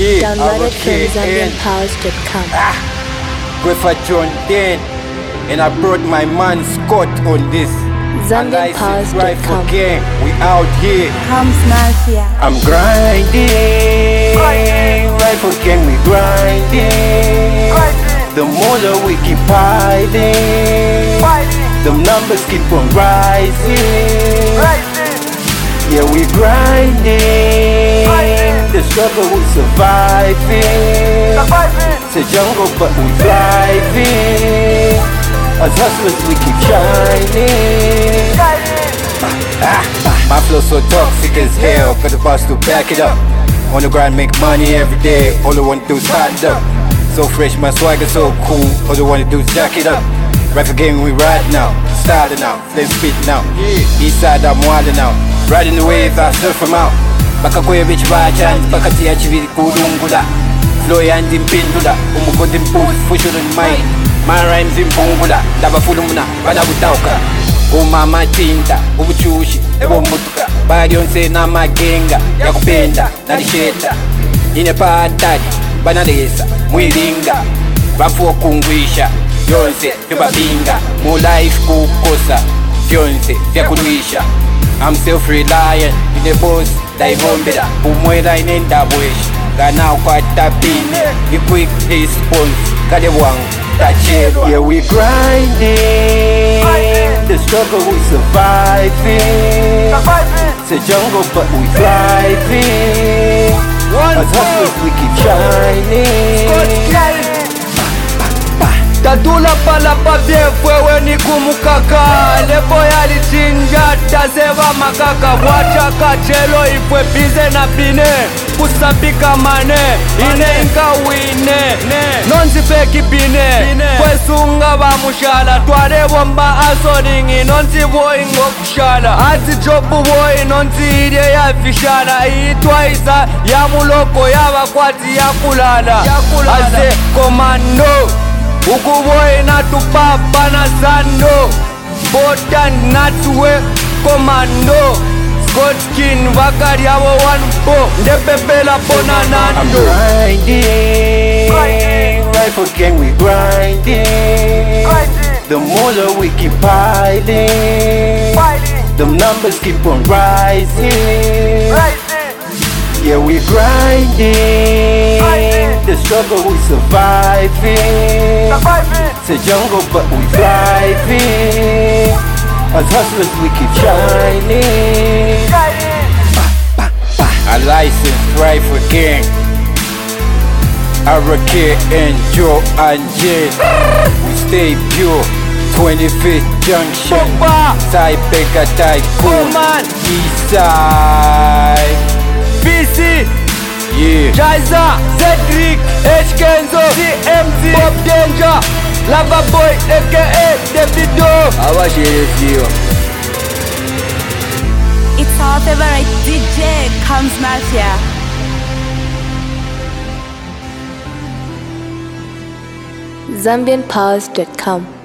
Downloaded from ZambianPowers.com. Go for John Den, and I brought my man Scott on this. ZambianPowers.com. Again, we out here. Comes Mafia. I'm grinding, life again we grinding. The more that we keep fighting, the numbers keep on rising. Yeah, we grinding, the struggle we surviving. It's a jungle but we thriving. As hustlers we keep shining. My flow so toxic as hell, got the boss to back it up. On the grind, make money every day, all I wanna do is stand up. So fresh, my swagger so cool, all I wanna do is jack it up. Rap a game we ride now, starting now, let's spit now. East side I'm wilding out, riding the waves I surf them out. Baka kwe bitch bachan, baka tia chiviri kudungula. Flow yandi mpindula, umukondi mpuzi fushuru ni mind. My rhymes impungula, daba fulumuna, bada butauka. Umama tinta, ubuchushi, ebo mutuka. Bagi onse na magenga, ya kupenda, nalisheta. Ine patadi, banalesa, mwilinga. Bafu okungwisha, yonse, yobabinga. Mu life kukosa, yonse, vya kudwisha. I'm self-reliant, in the boss, daivombera. Umwela inenda bweshi, gana ukwata pine. Ni quick response, kade wangu. Yeah, we grinding, the struggle we surviving. It's a jungle but we thriving. As hustlers we keep shining. Tatula pala pa wewe ni kumukaka. Lepo yalichinja taseva makaka. Wacha kachelo ifwe bize na bine. Kusabika mane, ine inka wine. Nonzi feki bine, kwesunga ba mushala. Tware bomba asoringi, nonzi boy ngokushala. Ati jobu boy, nonzi ide ya fishala. Itwa isa ya muloko ya wakwati ya kulala. Ase komando, ukuboy na tupapa na sando. Botan natwe komando. Godskin vakari yabo one po ndepepela pona nando. I'm grinding, life again we grinding. The more that we keep fighting, the numbers keep on rising. Yeah, we grinding, the struggle we surviving. It's a jungle but we thriving. As hustlers we keep shining. A licensed rifle gang, Arake and Joe and Jane. We stay pure, 25th Junction, Taipeka Tycoon, Eastside, BC, yeah, Jaiza, Cedric, H Kenzo, CMZ, Bob Danger, Lava Boy, aka Davido. It's our favorite DJ, Comes Mafia. ZambianPowers.com.